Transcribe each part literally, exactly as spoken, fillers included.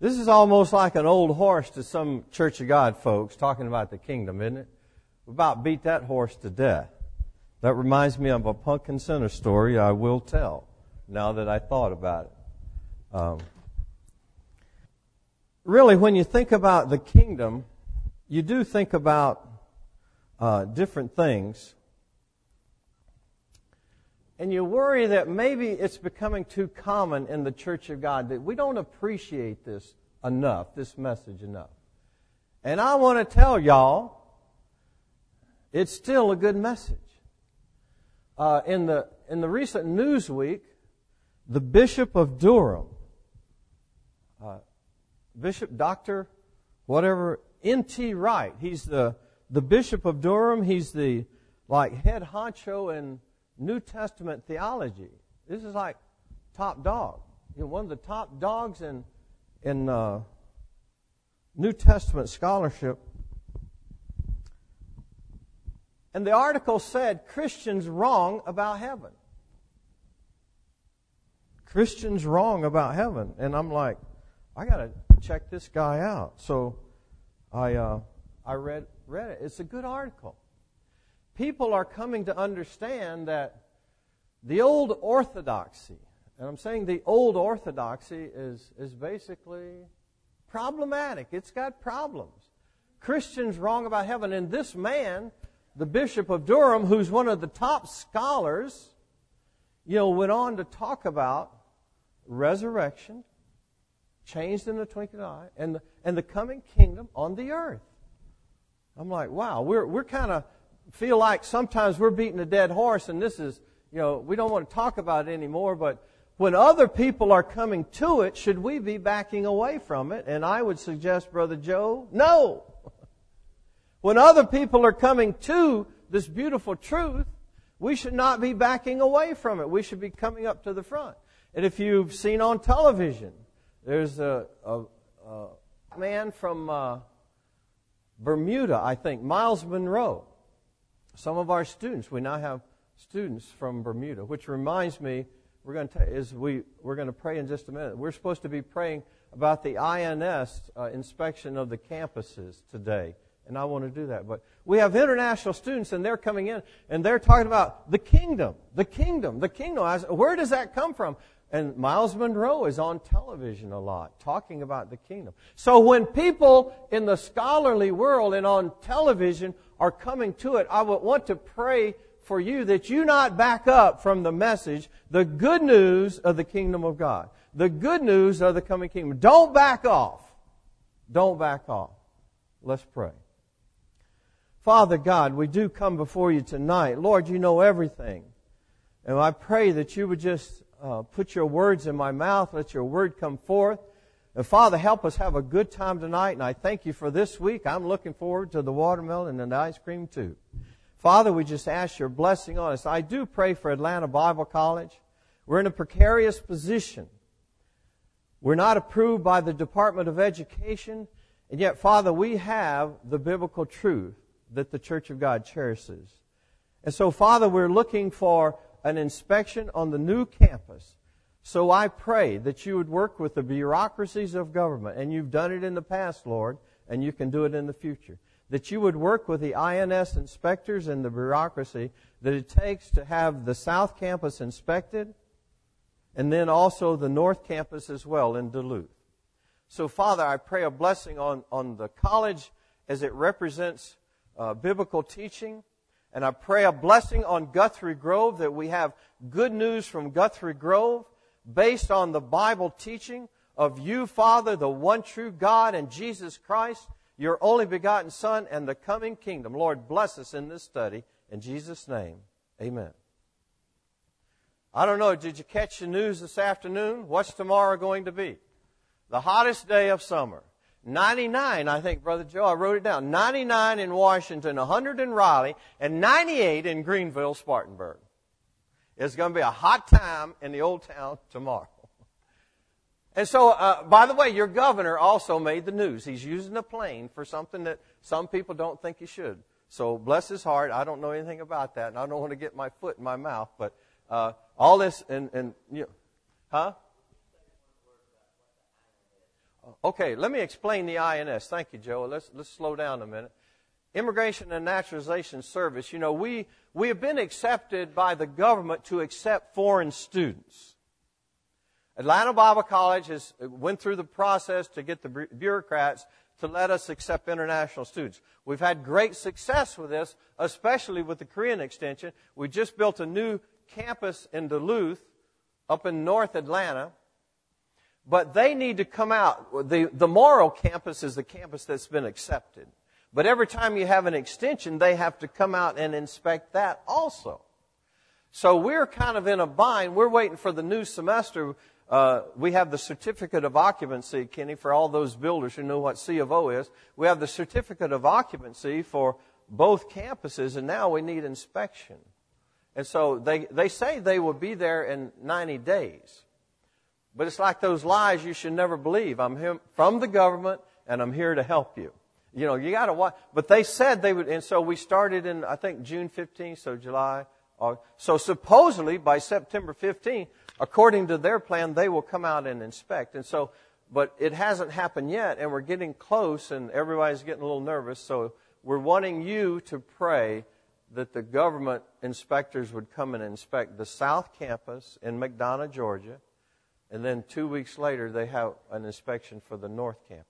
This is almost like an old horse to some Church of God folks talking about the kingdom, isn't it? We about beat that horse to death. That reminds me of a Pumpkin Center story I will tell now that I thought about it. Um, really, when you think about the kingdom, you do think about uh, different things. And you worry that maybe it's becoming too common in the Church of God, that we don't appreciate this enough, this message enough. And I want to tell y'all, it's still a good message. Uh, in the in the recent Newsweek, the Bishop of Durham, uh, Bishop Doctor whatever, N T Wright, he's the, the Bishop of Durham, he's the like head honcho in New Testament theology. This is like top dog. You know, one of the top dogs in in uh, New Testament scholarship. And the article said, Christians wrong about heaven. Christians wrong about heaven. And I'm like, I got to check this guy out. So I uh, I read read it. It's a good article. People are coming to understand that the old orthodoxy, and I'm saying the old orthodoxy is, is basically problematic. It's got problems. Christians wrong about heaven. And this man, the Bishop of Durham, who's one of the top scholars, you know, went on to talk about resurrection, changed in the twinkling of an eye, and the, and the coming kingdom on the earth. I'm like, wow, we're we're kind of feel like sometimes we're beating a dead horse, and this is, you know, we don't want to talk about it anymore, but when other people are coming to it, should we be backing away from it? And I would suggest, Brother Joe, no. When other people are coming to this beautiful truth, we should not be backing away from it. We should be coming up to the front. And if you've seen on television, there's a, a, a man from uh, Bermuda, I think, Miles Monroe. Some of our students, we now have students from Bermuda, which reminds me, we're going to is we we're going to pray in just a minute. We're supposed to be praying about the I N S uh, inspection of the campuses today, and I want to do that. But we have international students, and they're coming in, and they're talking about the kingdom, the kingdom, the kingdom. I said, where does that come from? And Miles Monroe is on television a lot, talking about the kingdom. So when people in the scholarly world and on television are coming to it, I would want to pray for you that you not back up from the message, the good news of the kingdom of God, the good news of the coming kingdom. Don't back off. Don't back off. Let's pray. Father God, we do come before you tonight. Lord, you know everything. And I pray that you would just uh, put your words in my mouth, let your word come forth. And Father, help us have a good time tonight. And I thank you for this week. I'm looking forward to the watermelon and the ice cream too. Father, we just ask your blessing on us. I do pray for Atlanta Bible College. We're in a precarious position. We're not approved by the Department of Education. And yet, Father, we have the biblical truth that the Church of God cherishes. And so, Father, we're looking for an inspection on the new campus. So I pray that you would work with the bureaucracies of government, and you've done it in the past, Lord, and you can do it in the future. That you would work with the I N S inspectors and the bureaucracy that it takes to have the South Campus inspected, and then also the North Campus as well in Duluth. So, Father, I pray a blessing on, on the college as it represents uh, biblical teaching. And I pray a blessing on Guthrie Grove, that we have good news from Guthrie Grove based on the Bible teaching of you, Father, the one true God, and Jesus Christ, your only begotten Son, and the coming kingdom. Lord, bless us in this study. In Jesus' name, amen. I don't know, did you catch the news this afternoon? What's tomorrow going to be? The hottest day of summer. ninety-nine, I think, Brother Joe, I wrote it down. ninety-nine in Washington, one hundred in Raleigh, and ninety-eight in Greenville, Spartanburg. It's going to be a hot time in the old town tomorrow. And so, uh, by the way, your governor also made the news. He's using a plane for something that some people don't think he should. So, bless his heart. I don't know anything about that, and I don't want to get my foot in my mouth. But uh, all this, and, and you know, huh? Okay, let me explain the I N S. Thank you, Joe. Let's, let's slow down a minute. Immigration and Naturalization Service, you know, we, we have been accepted by the government to accept foreign students. Atlanta Bible College has went through the process to get the bureaucrats to let us accept international students. We've had great success with this, especially with the Korean extension. We just built a new campus in Duluth, up in North Atlanta. But they need to come out. The, the Morrow campus is the campus that's been accepted. But every time you have an extension, they have to come out and inspect that also. So we're kind of in a bind. We're waiting for the new semester. Uh, we have the certificate of occupancy, Kenny, for all those builders who know what C of O is. We have the certificate of occupancy for both campuses, and now we need inspection. And so they, they say they will be there in ninety days. But it's like those lies you should never believe. I'm here from the government, and I'm here to help you. You know, you got to watch. But they said they would, and so we started in, I think, June fifteenth, so July. August. So supposedly by September fifteenth, according to their plan, they will come out and inspect. And so, but it hasn't happened yet, and we're getting close, and everybody's getting a little nervous. So we're wanting you to pray that the government inspectors would come and inspect the South Campus in McDonough, Georgia. And then two weeks later, they have an inspection for the North Campus.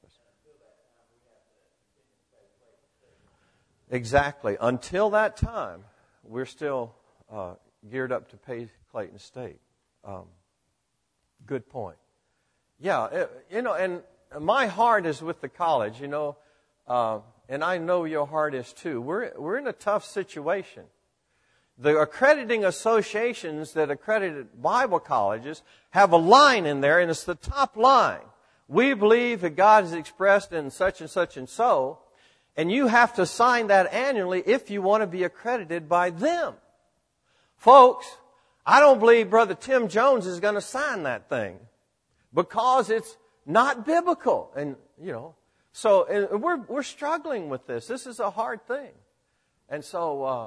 Exactly. Until that time, we're still uh, geared up to pay Clayton State. Um, good point. Yeah, it, you know, and my heart is with the college, you know, uh, and I know your heart is too. We're we're in a tough situation. The accrediting associations that accredited Bible colleges have a line in there, and it's the top line. We believe that God is expressed in such and such and so, and you have to sign that annually if you want to be accredited by them. Folks, I don't believe Brother Tim Jones is going to sign that thing because it's not biblical. And, you know, so and we're we're struggling with this. This is a hard thing. And so, uh,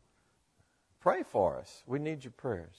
pray for us. We need your prayers.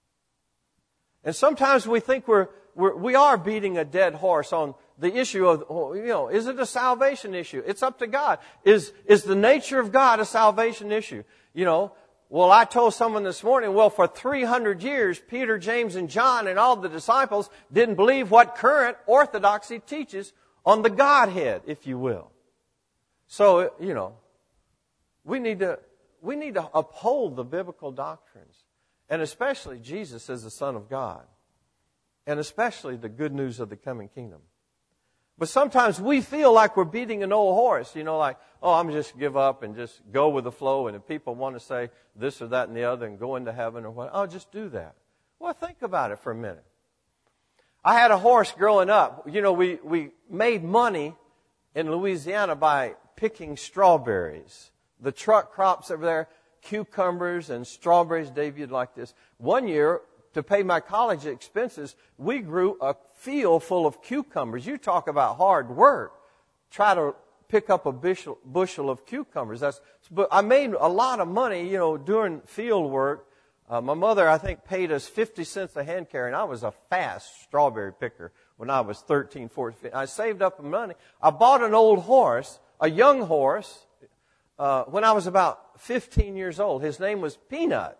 And sometimes we think we're, we're we are beating a dead horse on the issue of, you know, is it a salvation issue? It's up to God. Is is the nature of God a salvation issue? You know, well, I told someone this morning, well, for three hundred years, Peter, James, and John and all the disciples didn't believe what current orthodoxy teaches on the Godhead, if you will. So, you know, we need to we need to uphold the biblical doctrines, and especially Jesus as the Son of God, and especially the good news of the coming kingdom. But sometimes we feel like we're beating an old horse, you know, like, oh, I'm just give up and just go with the flow. And if people want to say this or that and the other and go into heaven or what, I'll just do that. Well, think about it for a minute. I had a horse growing up. You know, we, we made money in Louisiana by picking strawberries. The truck crops over there, cucumbers and strawberries. Dave, you'd like this. One year, to pay my college expenses, we grew a field full of cucumbers. You talk about hard work. Try to pick up a bushel, bushel of cucumbers. That's, but I made a lot of money, you know, doing field work. Uh, my mother, I think, paid us fifty cents a hand carry, and I was a fast strawberry picker when I was thirteen, fourteen. I saved up the money. I bought an old horse, a young horse, uh, when I was about fifteen years old. His name was Peanut.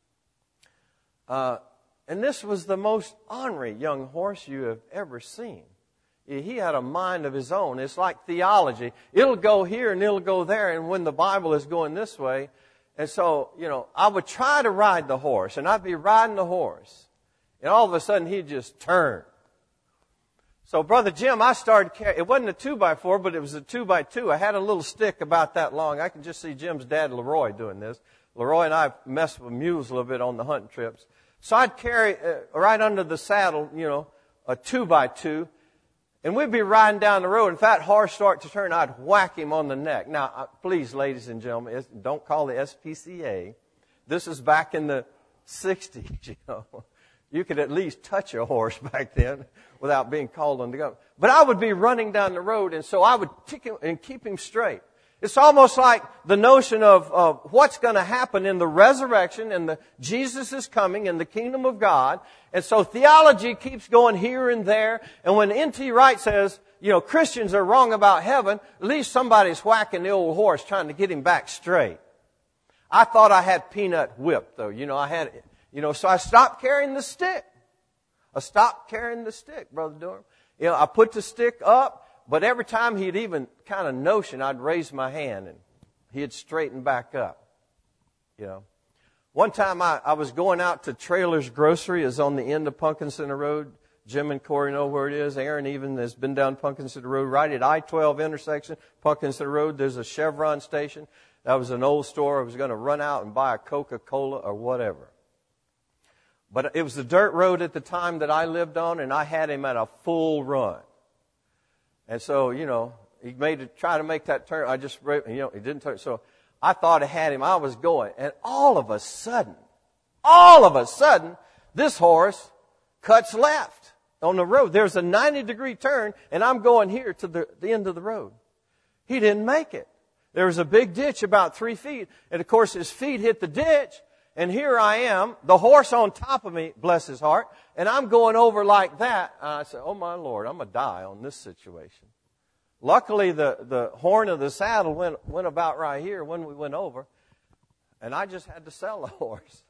Uh, And this was the most ornery young horse you have ever seen. He had a mind of his own. It's like theology. It'll go here and it'll go there, and when the Bible is going this way. And so, you know, I would try to ride the horse, and I'd be riding the horse. And all of a sudden, he'd just turn. So, Brother Jim, I started carrying, it wasn't a two by four, but it was a two by two. I had a little stick about that long. I can just see Jim's dad, Leroy, doing this. Leroy and I messed with mules a little bit on the hunting trips. So I'd carry uh, right under the saddle, you know, a two by two, and we'd be riding down the road. And if that horse started to turn, I'd whack him on the neck. Now, uh, please, ladies and gentlemen, don't call the S P C A. This is back in the sixties, you know. You could at least touch a horse back then without being called on the gun. But I would be running down the road, and so I would tick him and keep him straight. It's almost like the notion of, of what's going to happen in the resurrection and the Jesus is coming in the kingdom of God. And so theology keeps going here and there. And when N T Wright says, you know, Christians are wrong about heaven, at least somebody's whacking the old horse trying to get him back straight. I thought I had peanut whipped, though. You know, I had, you know, so I stopped carrying the stick. I stopped carrying the stick, Brother Durham. You know, I put the stick up. But every time he'd even kind of notion, I'd raise my hand and he'd straighten back up. You know. One time I, I was going out to Trailers Grocery. It's on the end of Pumpkin Center Road. Jim and Corey know where it is. Aaron even has been down Pumpkin Center Road. Right at I twelve intersection, Pumpkin Center Road, there's a Chevron station. That was an old store. I was going to run out and buy a Coca-Cola or whatever. But it was the dirt road at the time that I lived on, and I had him at a full run. And so, you know, he made it, try to make that turn. I just, you know, he didn't turn. So I thought I had him. I was going. And all of a sudden, all of a sudden, this horse cuts left on the road. There's a ninety degree turn, and I'm going here to the, the end of the road. He didn't make it. There was a big ditch about three feet. And, of course, his feet hit the ditch. And here I am, the horse on top of me, bless his heart, and I'm going over like that. And I said, oh, my Lord, I'm going to die on this situation. Luckily, the, the horn of the saddle went, went about right here when we went over, and I just had to sell the horse.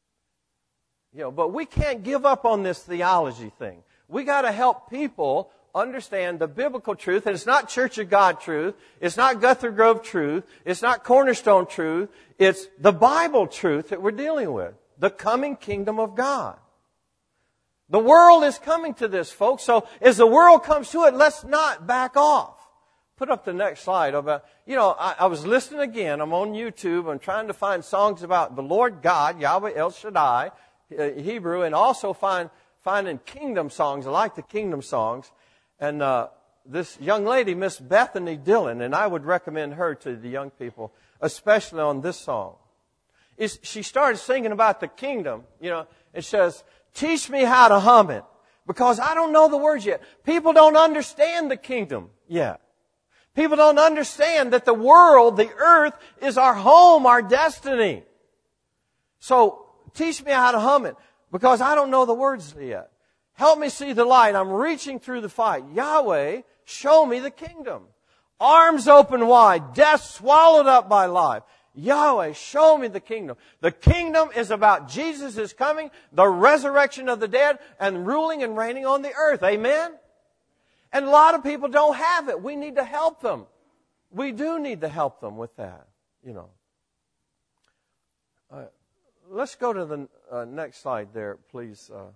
You know, but we can't give up on this theology thing. We got to help people understand the biblical truth, and it's not Church of God truth, it's not Guthrie Grove truth, it's not Cornerstone truth, it's the Bible truth that we're dealing with, the coming kingdom of God. The world is coming to this, folks, so as the world comes to it, let's not back off. Put up the next slide. About, you know, I, I was listening again, I'm on YouTube, I'm trying to find songs about the Lord God, Yahweh El Shaddai, Hebrew, and also find finding kingdom songs. I like the kingdom songs. And uh, this young lady, Miss Bethany Dillon, and I would recommend her to the young people, especially on this song. Is she started singing about the kingdom, you know, and says, teach me how to hum it, because I don't know the words yet. People don't understand the kingdom yet. People don't understand that the world, the earth, is our home, our destiny. So teach me how to hum it, because I don't know the words yet. Help me see the light. I'm reaching through the fight. Yahweh, show me the kingdom. Arms open wide. Death swallowed up by life. Yahweh, show me the kingdom. The kingdom is about Jesus is coming, the resurrection of the dead, and ruling and reigning on the earth. Amen? And a lot of people don't have it. We need to help them. We do need to help them with that, you know. Uh, let's go to the uh, next slide there, please. Uh,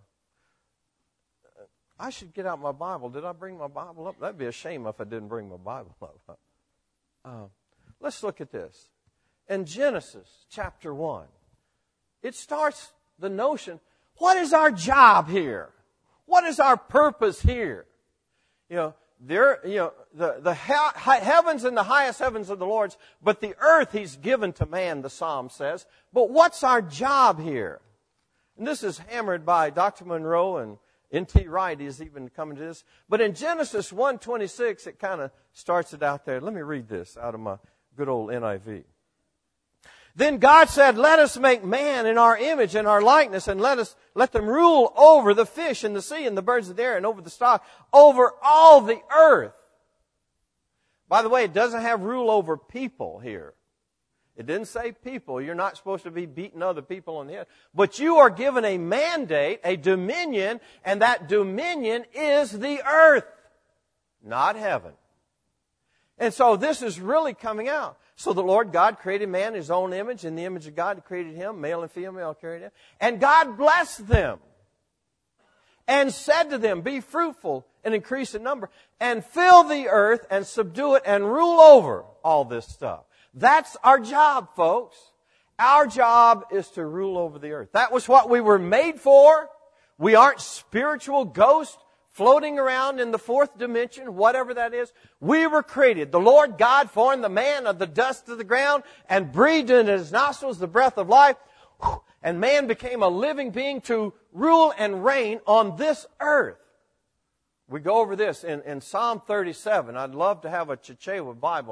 I should get out my Bible. Did I bring my Bible up? That'd be a shame if I didn't bring my Bible up. Uh, let's look at this. In Genesis chapter one, it starts the notion, what is our job here? What is our purpose here? You know, there, you know, the, the he- heavens and the highest heavens are the Lord's, but the earth He's given to man, the Psalm says. But what's our job here? And this is hammered by Doctor Monroe, and N T Wright is even coming to this. But in Genesis one twenty-six, it kind of starts it out there. Let me read this out of my good old N I V. Then God said, let us make man in our image and our likeness, and let us let them rule over the fish in the sea and the birds of the air and over the stock, over all the earth. By the way, it doesn't have rule over people here. It didn't say people. You're not supposed to be beating other people on the head. But you are given a mandate, a dominion, and that dominion is the earth, not heaven. And so this is really coming out. So the Lord God created man in His own image. In the image of God He created him, male and female created him. And God blessed them and said to them, be fruitful and increase in number, and fill the earth and subdue it and rule over all this stuff. That's our job, folks. Our job is to rule over the earth. That was what we were made for. We aren't spiritual ghosts floating around in the fourth dimension, whatever that is. We were created. The Lord God formed the man of the dust of the ground and breathed into his nostrils the breath of life. And man became a living being to rule and reign on this earth. We go over this in, in Psalm thirty-seven. I'd love to have a Chichewa Bible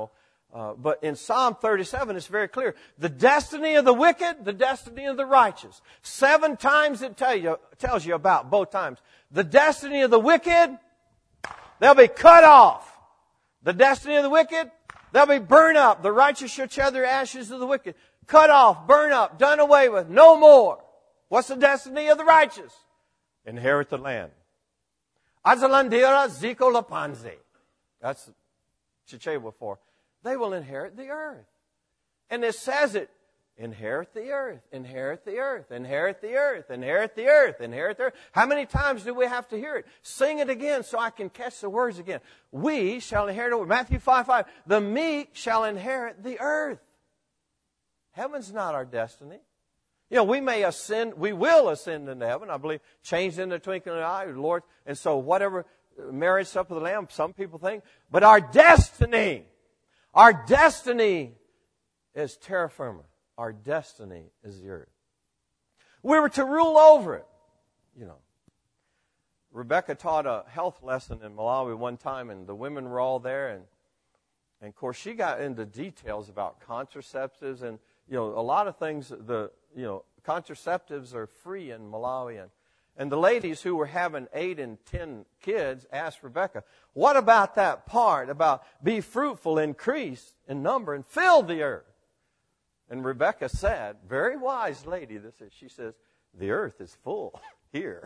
Uh, but in Psalm thirty-seven, it's very clear. The destiny of the wicked, the destiny of the righteous. Seven times it tell you, tells you about both times. The destiny of the wicked, they'll be cut off. The destiny of the wicked, they'll be burned up. The righteous shall share the ashes of the wicked. Cut off, burn up, done away with, no more. What's the destiny of the righteous? Inherit the land. Azalandira ziko lapanzi. That's Chichewa for. They will inherit the earth. And it says it. Inherit the earth, inherit the earth, inherit the earth, inherit the earth, inherit the earth. How many times do we have to hear it? Sing it again so I can catch the words again. We shall inherit the earth. Matthew five five. The meek shall inherit the earth. Heaven's not our destiny. You know, we may ascend, we will ascend into heaven, I believe, changed in the twinkling of an eye, Lord. And so whatever marriage supper of the Lamb, some people think. But our destiny, our destiny is terra firma. Our destiny is the earth. We were to rule over it. You know, Rebecca taught a health lesson in Malawi one time, and the women were all there. And, and of course, she got into details about contraceptives and, you know, a lot of things. The, you know, contraceptives are free in Malawi. And, and the ladies who were having eight and ten kids asked Rebecca, what about that part about be fruitful, increase in number, and fill the earth? And Rebecca said, very wise lady, this is, she says, the earth is full here.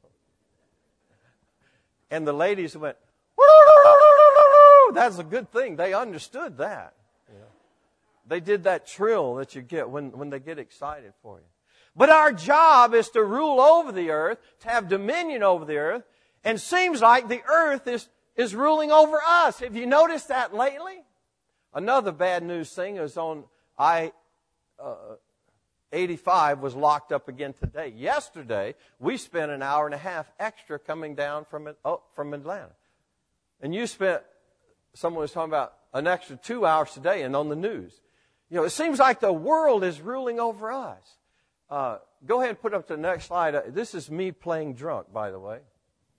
And the ladies went, that's a good thing. They understood that. Yeah. They did that trill that you get when, when they get excited for you. But our job is to rule over the earth, to have dominion over the earth, and seems like the earth is, is ruling over us. Have you noticed that lately? Another bad news thing is on I Uh, eighty-five was locked up again today. Yesterday, we spent an hour and a half extra coming down from oh, from Atlanta. And you spent, someone was talking about an extra two hours today and on the news. You know, it seems like the world is ruling over us. Uh, go ahead and put up the next slide. Uh, this is me playing drunk, by the way.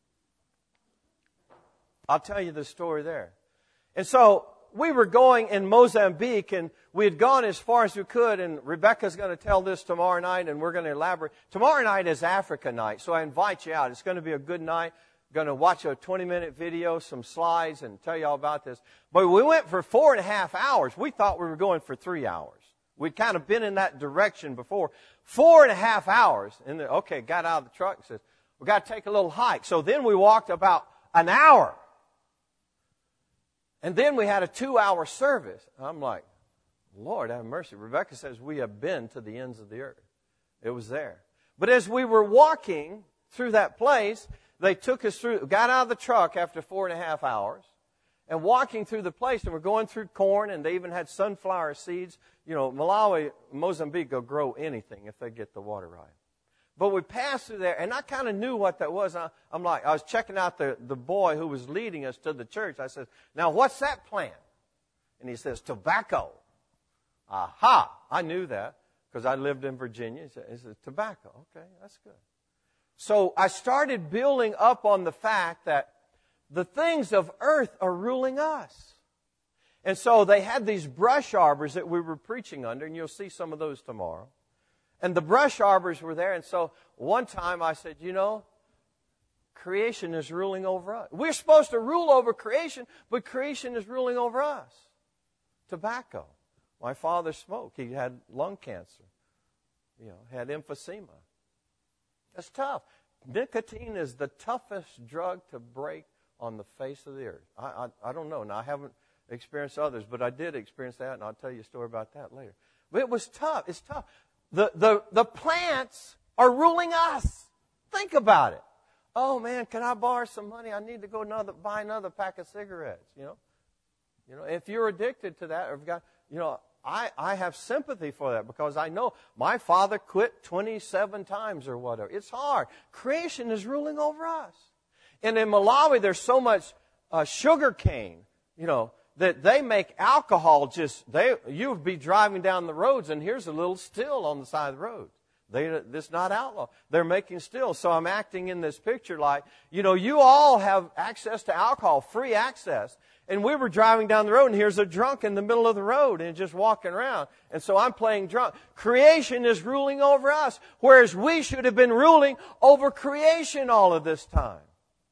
I'll tell you the story there. And so, we were going in Mozambique, and we had gone as far as we could, and Rebecca's going to tell this tomorrow night, and we're going to elaborate. Tomorrow night is Africa night, so I invite you out. It's going to be a good night. Going to watch a twenty-minute video, some slides, and tell you all about this. But we went for four and a half hours. We thought we were going for three hours. We'd kind of been in that direction before. Four and a half hours. And then, okay, got out of the truck and says, we got to take a little hike. So then we walked about an hour. And then we had a two-hour service. I'm like, Lord, have mercy. Rebecca says we have been to the ends of the earth. It was there. But as we were walking through that place, they took us through, got out of the truck after four and a half hours, and walking through the place, and we're going through corn, and they even had sunflower seeds. You know, Malawi, Mozambique will grow anything if they get the water right. But we passed through there, and I kind of knew what that was. I, I'm like, I was checking out the, the boy who was leading us to the church. I said, now what's that plant? And he says, tobacco. Aha, I knew that because I lived in Virginia. He said, he said, tobacco. Okay, that's good. So I started building up on the fact that the things of earth are ruling us. And so they had these brush arbors that we were preaching under, and you'll see some of those tomorrow. And the brush arbors were there. And so one time I said, you know, creation is ruling over us. We're supposed to rule over creation, but creation is ruling over us. Tobacco. My father smoked. He had lung cancer. You know, had emphysema. That's tough. Nicotine is the toughest drug to break on the face of the earth. I, I, I don't know. Now, I haven't experienced others, but I did experience that, and I'll tell you a story about that later. But it was tough. It's tough. The, the, the plants are ruling us. Think about it. Oh, man, can I borrow some money? I need to go another, buy another pack of cigarettes, you know. You know, if you're addicted to that, or if got, you know, I, I have sympathy for that because I know my father quit twenty-seven times or whatever. It's hard. Creation is ruling over us. And in Malawi, there's so much uh, sugar cane, you know, that they make alcohol just, they, you would be driving down the roads and here's a little still on the side of the road. They, it's not outlaw. They're making still. So I'm acting in this picture like, you know, you all have access to alcohol, free access. And we were driving down the road, and here's a drunk in the middle of the road and just walking around. And so I'm playing drunk. Creation is ruling over us, whereas we should have been ruling over creation all of this time.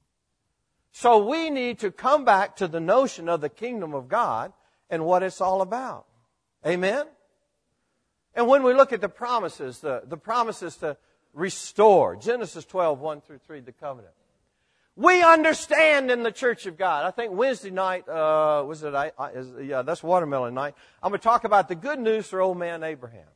So we need to come back to the notion of the kingdom of God and what it's all about. Amen? And when we look at the promises, the, the promises to restore, Genesis twelve, one through three, the covenant. We understand in the Church of God. I think Wednesday night, uh, was it, I, I, is, yeah, that's watermelon night. I'm going to talk about the good news for old man Abraham.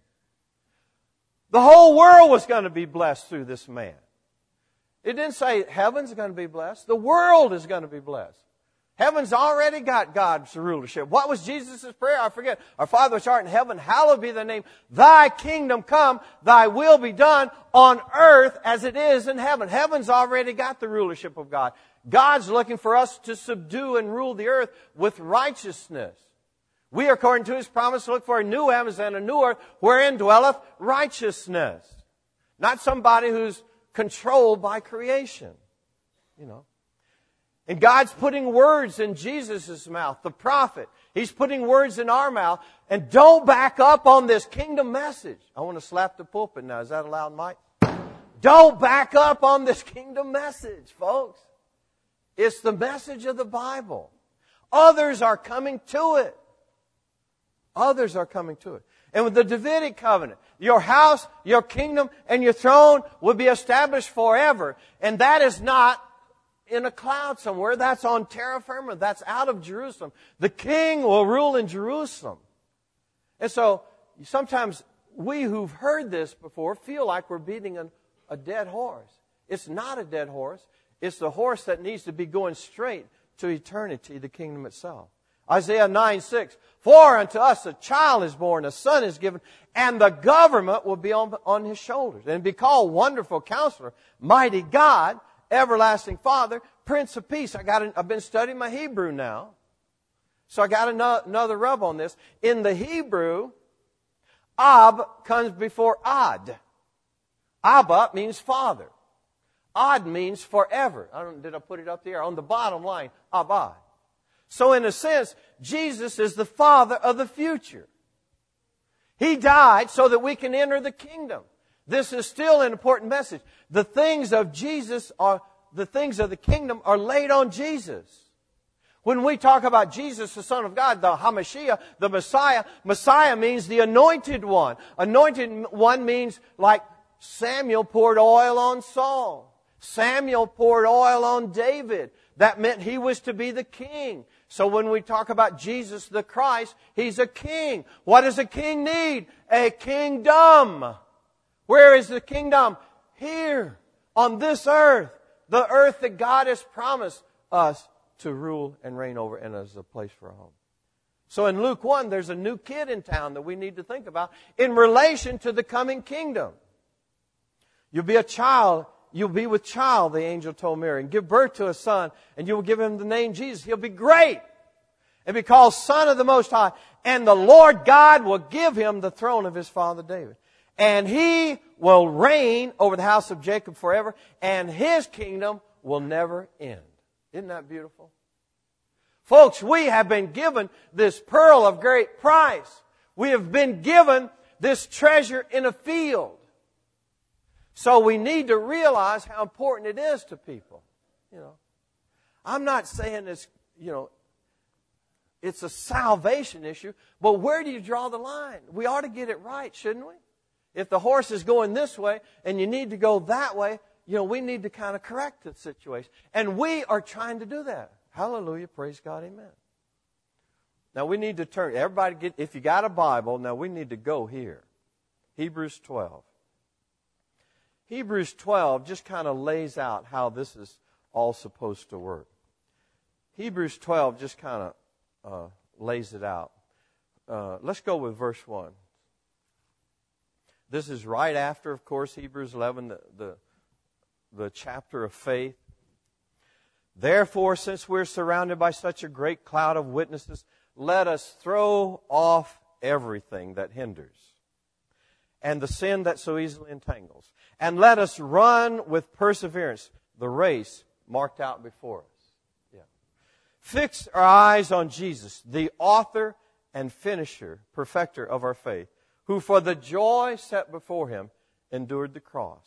The whole world was going to be blessed through this man. It didn't say heaven's going to be blessed. The world is going to be blessed. Heaven's already got God's rulership. What was Jesus' prayer? I forget. Our Father which art in heaven, hallowed be thy name. Thy kingdom come, thy will be done on earth as it is in heaven. Heaven's already got the rulership of God. God's looking for us to subdue and rule the earth with righteousness. We, according to His promise, look for a new heavens and a new earth wherein dwelleth righteousness. Not somebody who's controlled by creation. You know. And God's putting words in Jesus' mouth, the prophet. He's putting words in our mouth. And don't back up on this kingdom message. I want to slap the pulpit now. Is that allowed, Mike? Don't back up on this kingdom message, folks. It's the message of the Bible. Others are coming to it. Others are coming to it. And with the Davidic covenant, your house, your kingdom, and your throne will be established forever. And that is not in a cloud somewhere. That's on terra firma. That's out of Jerusalem. The king will rule in Jerusalem. And so sometimes we who've heard this before feel like we're beating a, a dead horse. It's not a dead horse. It's the horse that needs to be going straight to eternity, the kingdom itself. Isaiah nine six. For unto us a child is born, a son is given, and the government will be on, on his shoulders, and be called Wonderful Counselor, Mighty God, Everlasting Father, Prince of Peace. I got. An, I've been studying my Hebrew now, so I got another, another rub on this. In the Hebrew, Ab comes before Ad. Abba means father. Ad means forever. I don't. Did I put it up there on the bottom line? Abba. So in a sense, Jesus is the Father of the future. He died so that we can enter the kingdom. This is still an important message. The things of Jesus are, the things of the kingdom are laid on Jesus. When we talk about Jesus, the Son of God, the Hamashiach, the Messiah, Messiah means the anointed one. Anointed one means like Samuel poured oil on Saul. Samuel poured oil on David. That meant he was to be the king. So when we talk about Jesus the Christ, He's a king. What does a king need? A kingdom. Where is the kingdom? Here, on this earth. The earth that God has promised us to rule and reign over and as a place for a home. So in Luke one, there's a new kid in town that we need to think about in relation to the coming kingdom. You'll be a child. You'll be with child, the angel told Mary, and give birth to a son, and you will give him the name Jesus. He'll be great and be called Son of the Most High. And the Lord God will give him the throne of his father David. And he will reign over the house of Jacob forever, and his kingdom will never end. Isn't that beautiful? Folks, we have been given this pearl of great price. We have been given this treasure in a field. So we need to realize how important it is to people. You know, I'm not saying it's, you know, it's a salvation issue, but where do you draw the line? We ought to get it right, shouldn't we? If the horse is going this way and you need to go that way, you know, we need to kind of correct the situation. And we are trying to do that. Hallelujah, praise God, amen. Now we need to turn, everybody get, if you got a Bible, now we need to go here. Hebrews twelve. Hebrews twelve just kind of lays out how this is all supposed to work. Hebrews twelve just kind of uh, lays it out. Uh, let's go with verse one. This is right after, of course, Hebrews eleven, the, the, the chapter of faith. Therefore, since we're surrounded by such a great cloud of witnesses, let us throw off everything that hinders and the sin that so easily entangles. And let us run with perseverance the race marked out before us. Yeah. Fix our eyes on Jesus, the author and finisher, perfecter of our faith, who for the joy set before him endured the cross.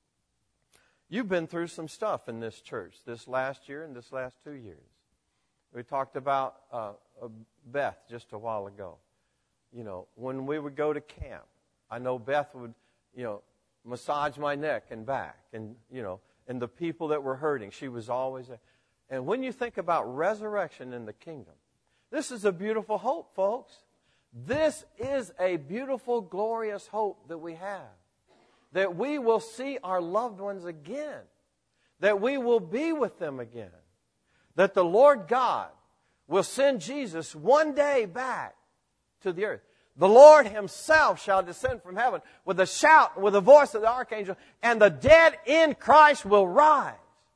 You've been through some stuff in this church this last year and this last two years. We talked about uh, Beth just a while ago. You know, when we would go to camp, I know Beth would, you know, massage my neck and back, and, you know, and the people that were hurting, she was always there. And when you think about resurrection in the kingdom, this is a beautiful hope, folks. This is a beautiful, glorious hope that we have. That we will see our loved ones again. That we will be with them again. That the Lord God will send Jesus one day back to the earth. The Lord himself shall descend from heaven with a shout, with the voice of the archangel, and the dead in Christ will rise.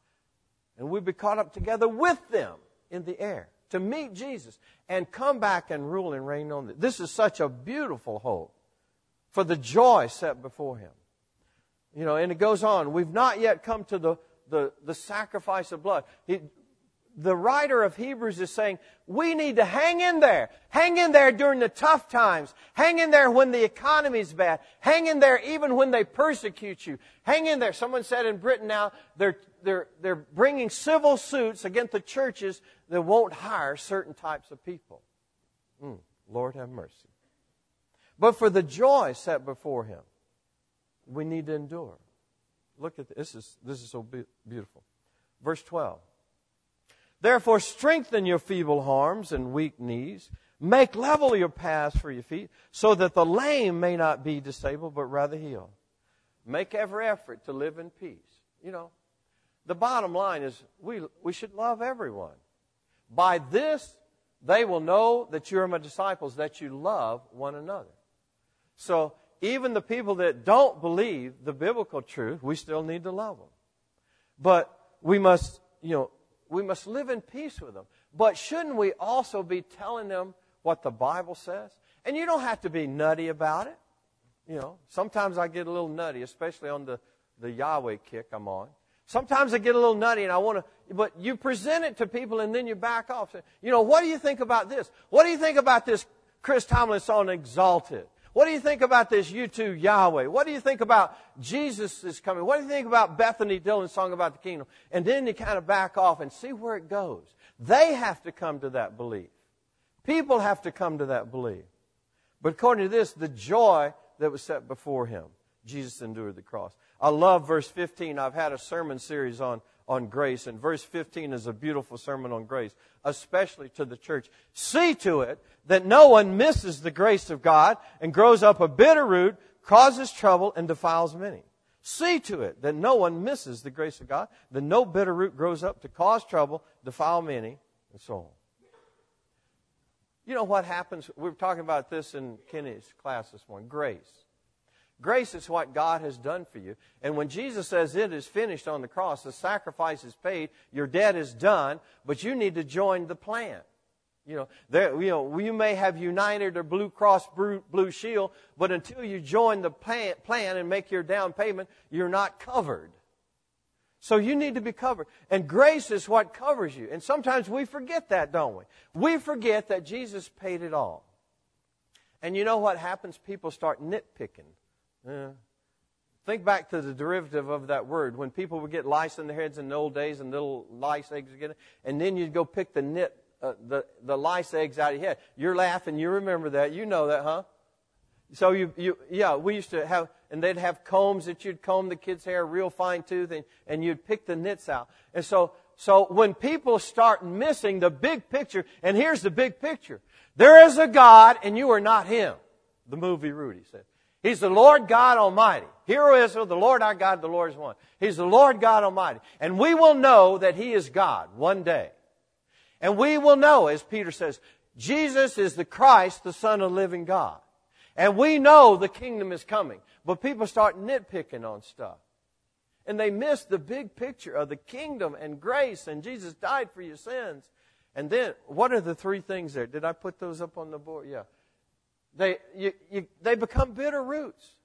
And we'll be caught up together with them in the air to meet Jesus and come back and rule and reign on them. This is such a beautiful hope for the joy set before him. You know, and it goes on. We've not yet come to the, the, the sacrifice of blood. He, the writer of Hebrews is saying, we need to hang in there. Hang in there during the tough times. Hang in there when the economy's bad. Hang in there even when they persecute you. Hang in there. Someone said in Britain now, they're, they're, they're bringing civil suits against the churches that won't hire certain types of people. Mm, Lord have mercy. But for the joy set before him, we need to endure. Look at this. This is, this is so be- beautiful. Verse twelve. Therefore strengthen your feeble arms and weak knees. Make level your paths for your feet, so that the lame may not be disabled, but rather healed. Make every effort to live in peace. You know, the bottom line is we, we should love everyone. By this, they will know that you are my disciples, that you love one another. So, even the people that don't believe the biblical truth, we still need to love them. But we must, you know, we must live in peace with them. But shouldn't we also be telling them what the Bible says? And you don't have to be nutty about it. You know, sometimes I get a little nutty, especially on the, the Yahweh kick I'm on. Sometimes I get a little nutty and I want to, but you present it to people and then you back off. Say, you know, what do you think about this? What do you think about this Chris Tomlin song, Exalted? What do you think about this U two Yahweh? What do you think about Jesus is coming? What do you think about Bethany Dillon's song about the kingdom? And then you kind of back off and see where it goes. They have to come to that belief. People have to come to that belief. But according to this, the joy that was set before him, Jesus endured the cross. I love verse fifteen. I've had a sermon series on, on grace, and verse fifteen is a beautiful sermon on grace, especially to the church. See to it that no one misses the grace of God and grows up a bitter root, causes trouble, and defiles many. See to it that no one misses the grace of God, that no bitter root grows up to cause trouble, defile many, and so on. You know what happens? We were talking about this in Kenny's class this morning. Grace. Grace is what God has done for you. And when Jesus says it is finished on the cross, the sacrifice is paid, your debt is done, but you need to join the plan. You know, there, you know, you may have United or Blue Cross Blue Shield, but until you join the plan, plan and make your down payment, you're not covered. So you need to be covered. And grace is what covers you. And sometimes we forget that, don't we? We forget that Jesus paid it all. And you know what happens? People start nitpicking. Uh, think back to the derivative of that word. When people would get lice in their heads in the old days and little lice eggs would get in, and then you'd go pick the nit, uh, the, the lice eggs out of your head. You're laughing. You remember that. You know that, huh? So you, you, yeah, we used to have, and they'd have combs that you'd comb the kids' hair real fine tooth, and, and you'd pick the nits out. And so, so when people start missing the big picture, and here's the big picture. There is a God, and you are not Him. The movie Rudy said. He's the Lord God Almighty. Hear, O Israel, the Lord our God, the Lord is one. He's the Lord God Almighty. And we will know that He is God one day. And we will know, as Peter says, Jesus is the Christ, the Son of the living God. And we know the kingdom is coming. But people start nitpicking on stuff. And they miss the big picture of the kingdom and grace, and Jesus died for your sins. And then, what are the three things there? Did I put those up on the board? Yeah. They, you, you, they become bitter roots.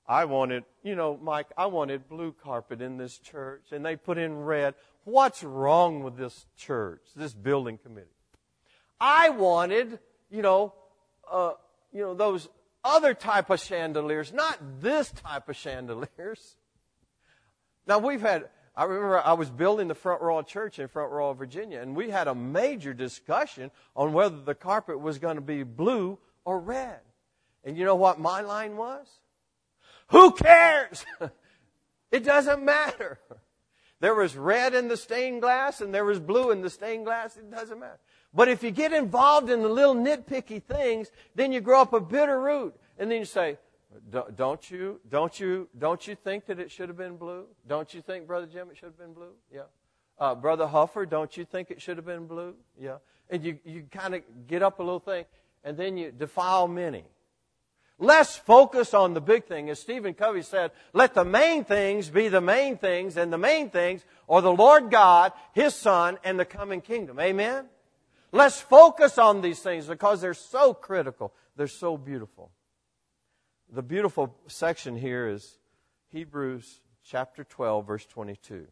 I wanted, you know, Mike, I wanted blue carpet in this church, and they put in red. What's wrong with this church, this building committee? I wanted, you know, uh, you know, those other type of chandeliers, not this type of chandeliers. Now, we've had, I remember I was building the Front Royal Church in Front Royal, Virginia, and we had a major discussion on whether the carpet was going to be blue or red. And you know what my line was? Who cares? It doesn't matter. There was red in the stained glass and there was blue in the stained glass. It doesn't matter. But if you get involved in the little nitpicky things, then you grow up a bitter root. And then you say, don't you, don't you, don't you think that it should have been blue? Don't you think, Brother Jim, it should have been blue? Yeah. Uh, Brother Huffer, don't you think it should have been blue? Yeah. And you, you kind of get up a little thing, and then you defile many. Let's focus on the big thing. As Stephen Covey said, let the main things be the main things, and the main things are the Lord God, His Son, and the coming kingdom. Amen? Let's focus on these things because they're so critical. They're so beautiful. The beautiful section here is Hebrews chapter twelve, verse twenty-two.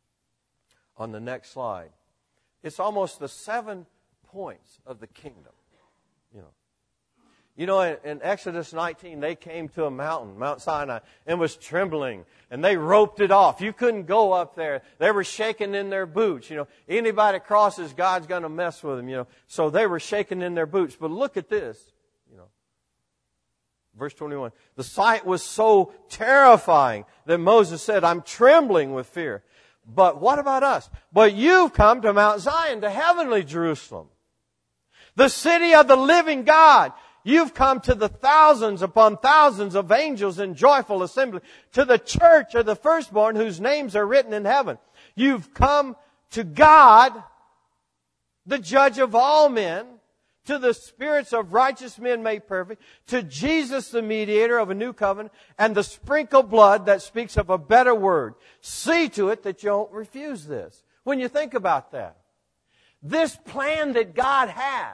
On the next slide. It's almost the seven points of the kingdom. You know, you know, in, in Exodus nineteen, they came to a mountain, Mount Sinai, and was trembling, and they roped it off. You couldn't go up there. They were shaking in their boots. You know, anybody crosses, God's going to mess with them. You know, so they were shaking in their boots. But look at this. You know, verse twenty-one. The sight was so terrifying that Moses said, "I'm trembling with fear." But what about us? But you've come to Mount Zion, to heavenly Jerusalem, the city of the living God. You've come to the thousands upon thousands of angels in joyful assembly, to the church of the firstborn whose names are written in heaven. You've come to God, the judge of all men, to the spirits of righteous men made perfect, to Jesus the mediator of a new covenant, and the sprinkled blood that speaks of a better word. See to it that you don't refuse this. When you think about that, this plan that God has,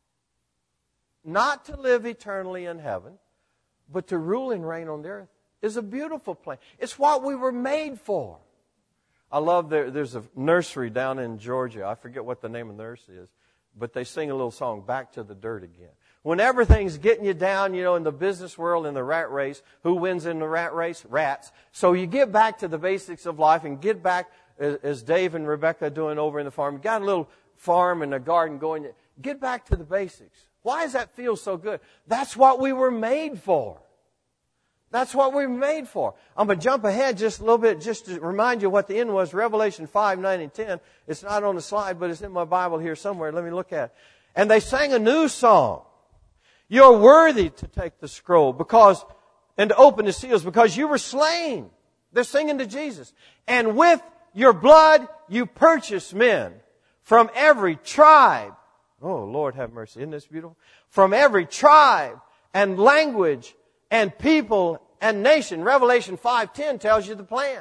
not to live eternally in heaven, but to rule and reign on the earth, is a beautiful plan. It's what we were made for. I love there, there's a nursery down in Georgia. I forget what the name of the nursery is, but they sing a little song, Back to the Dirt Again. When everything's getting you down, you know, in the business world, in the rat race, who wins in the rat race? Rats. So you get back to the basics of life and get back, as Dave and Rebecca are doing over in the farm. You got a little farm and a garden going. Get back to the basics. Why does that feel so good? That's what we were made for. That's what we were made for. I'm going to jump ahead just a little bit just to remind you what the end was. Revelation five, nine, and ten. It's not on the slide, but it's in my Bible here somewhere. Let me look at it. And they sang a new song. You're worthy to take the scroll because, and to open the seals because you were slain. They're singing to Jesus. And with your blood you purchased men from every tribe. Oh, Lord have mercy. Isn't this beautiful? From every tribe and language and people and nation. Revelation five ten tells you the plan.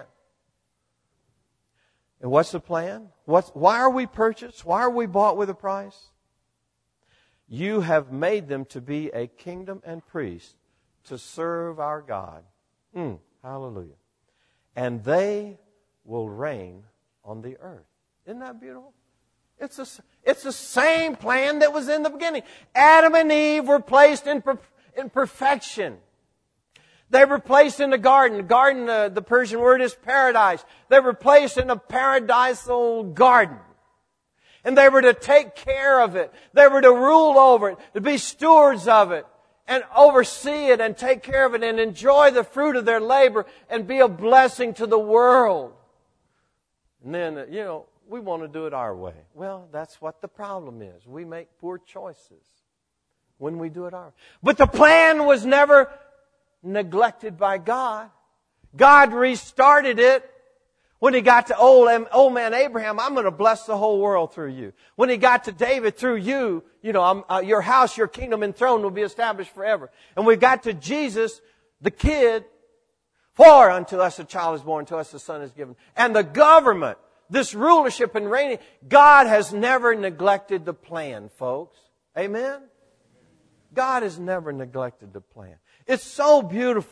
And what's the plan? What's, why are we purchased? Why are we bought with a price? You have made them to be a kingdom and priest to serve our God. Mm, hallelujah. And they will reign on the earth. Isn't that beautiful? It's a, it's the same plan that was in the beginning. Adam and Eve were placed in, per, in perfection. They were placed in the garden. The garden, uh, the Persian word is paradise. They were placed in a paradisal garden. And they were to take care of it. They were to rule over it, to be stewards of it, and oversee it and take care of it and enjoy the fruit of their labor and be a blessing to the world. And then, you know, we want to do it our way. Well, that's what the problem is. We make poor choices when we do it our way. But the plan was never neglected by God. God restarted it. When he got to old, old man Abraham, I'm going to bless the whole world through you. When he got to David, through you, you know, I'm, uh, your house, your kingdom and throne will be established forever. And we got to Jesus, the kid, for unto us a child is born, to us a son is given. And the government, this rulership and reigning, God has never neglected the plan, folks. Amen? God has never neglected the plan. It's so beautiful.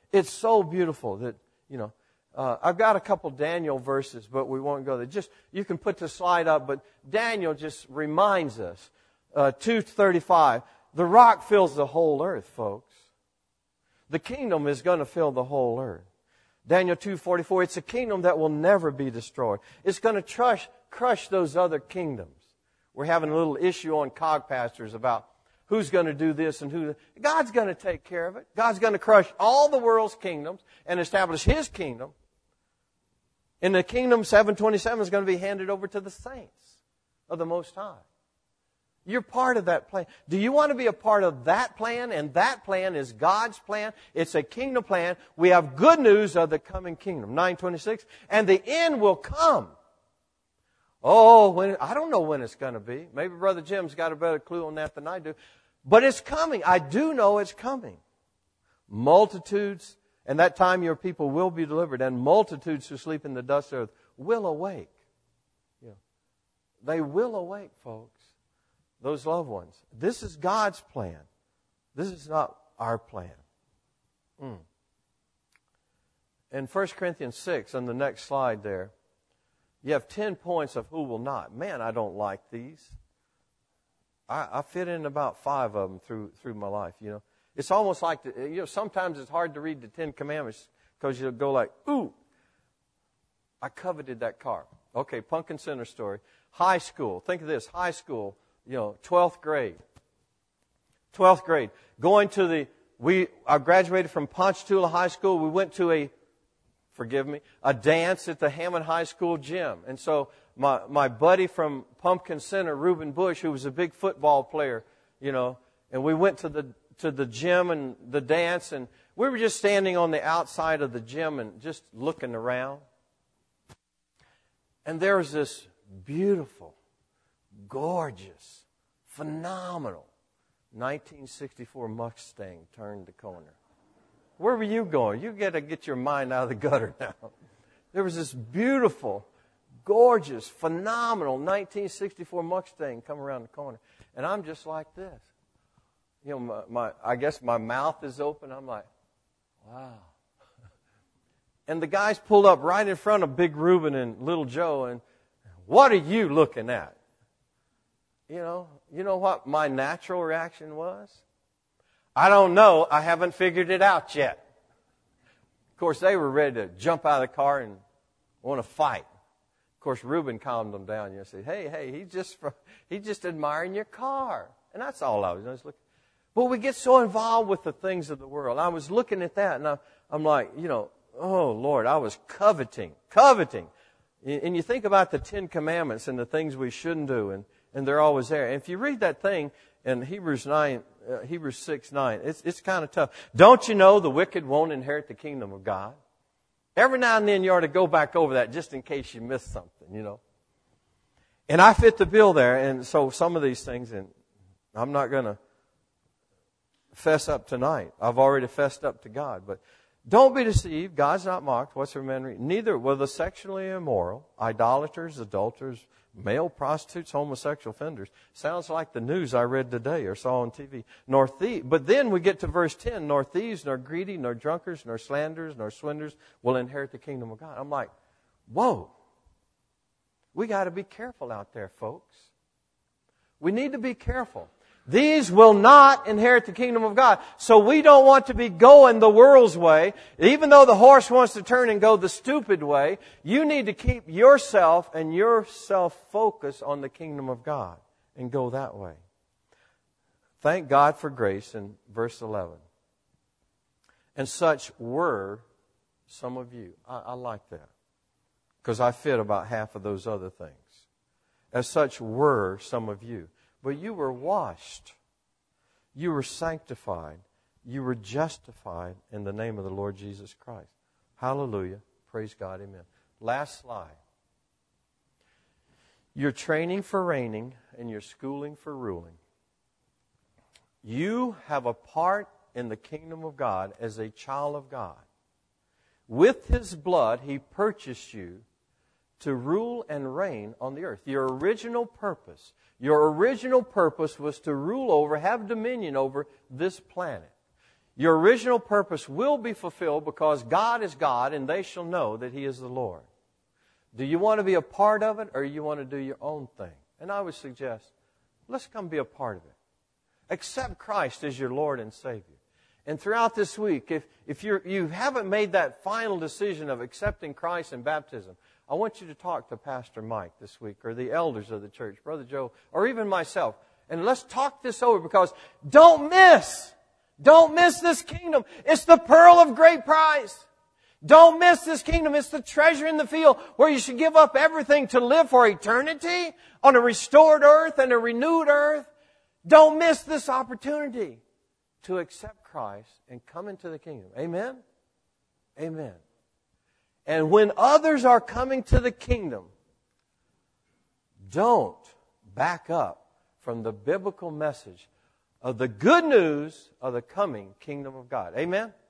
It's so beautiful that, you know, uh, I've got a couple Daniel verses, but we won't go there. Just, you can put the slide up, but Daniel just reminds us, uh, two thirty-five, the rock fills the whole earth, folks. The kingdom is going to fill the whole earth. Daniel two forty-four, it's a kingdom that will never be destroyed. It's going to crush, crush those other kingdoms. We're having a little issue on cog pastors about who's going to do this and who. God's going to take care of it. God's going to crush all the world's kingdoms and establish His kingdom. And the kingdom seven twenty-seven is going to be handed over to the saints of the Most High. You're part of that plan. Do you want to be a part of that plan? And that plan is God's plan. It's a kingdom plan. We have good news of the coming kingdom. nine twenty-six. And the end will come. Oh, when, I don't know when it's going to be. Maybe Brother Jim's got a better clue on that than I do. But it's coming. I do know it's coming. Multitudes, and that time your people will be delivered, and multitudes who sleep in the dust of the earth will awake. You know, they will awake, folks. Those loved ones. This is God's plan. This is not our plan. Mm. In First Corinthians six, on the next slide there, you have ten points of who will not. Man, I don't like these. I, I fit in about five of them through through my life, you know. It's almost like, the, you know, sometimes it's hard to read the Ten Commandments because you'll go like, ooh, I coveted that car. Okay, Pumpkin Center story. High school. Think of this, high school. You know, twelfth grade. twelfth grade. Going to the, we, I graduated from Ponchatoula High School. We went to a, forgive me, a dance at the Hammond High School gym. And so my, my buddy from Pumpkin Center, Reuben Bush, who was a big football player, you know, and we went to the, to the gym and the dance, and we were just standing on the outside of the gym and just looking around. And there was this beautiful, gorgeous, phenomenal nineteen sixty-four Mustang turned the corner. Where were you going? You got to get your mind out of the gutter now. There was this beautiful, gorgeous, phenomenal nineteen sixty-four Mustang come around the corner. And I'm just like this. You know, my, my I guess my mouth is open. I'm like, wow. And the guys pulled up right in front of Big Reuben and Little Joe, and what are you looking at? You know, you know what my natural reaction was? I don't know. I haven't figured it out yet. Of course, they were ready to jump out of the car and want to fight. Of course, Reuben calmed them down. You know, said, "Hey, hey, he's just he's just admiring your car," and that's all I was. I was looking. But we get so involved with the things of the world. I was looking at that, and I, I'm like, you know, oh Lord, I was coveting, coveting. And you think about the Ten Commandments and the things we shouldn't do, and, and they're always there. And if you read that thing in Hebrews nine, uh, Hebrews six nine, it's it's kind of tough. Don't you know the wicked won't inherit the kingdom of God? Every now and then you ought to go back over that just in case you missed something, you know. And I fit the bill there, and so some of these things, and I'm not going to fess up tonight. I've already fessed up to God, but don't be deceived. God's not mocked. Whatsoever man read. Neither will the sexually immoral, idolaters, adulterers, male prostitutes, homosexual offenders. Sounds like the news I read today or saw on T V. Nor thieves. But then we get to verse ten. Nor thieves, nor greedy, nor drunkards, nor slanderers, nor swindlers will inherit the kingdom of God. I'm like, whoa. We got to be careful out there, folks. We need to be careful. These will not inherit the kingdom of God. So we don't want to be going the world's way. Even though the horse wants to turn and go the stupid way, you need to keep yourself and your self-focus on the kingdom of God and go that way. Thank God for grace in verse eleven. And such were some of you. I, I like that because I fit about half of those other things. As such were some of you. But you were washed, you were sanctified, you were justified in the name of the Lord Jesus Christ. Hallelujah. Praise God. Amen. Last slide. You're training for reigning and you're schooling for ruling. You have a part in the kingdom of God as a child of God. With His blood, He purchased you to rule and reign on the earth. Your original purpose Your original purpose was to rule over, have dominion over this planet. Your original purpose will be fulfilled because God is God and they shall know that He is the Lord. Do you want to be a part of it or you want to do your own thing? And I would suggest, let's come be a part of it. Accept Christ as your Lord and Savior. And throughout this week, if, if you're, you haven't made that final decision of accepting Christ in baptism, I want you to talk to Pastor Mike this week or the elders of the church, Brother Joe, or even myself. And let's talk this over because don't miss, don't miss this kingdom. It's the pearl of great price. Don't miss this kingdom. It's the treasure in the field where you should give up everything to live for eternity on a restored earth and a renewed earth. Don't miss this opportunity to accept Christ and come into the kingdom. Amen? Amen. And when others are coming to the kingdom, don't back up from the biblical message of the good news of the coming kingdom of God. Amen?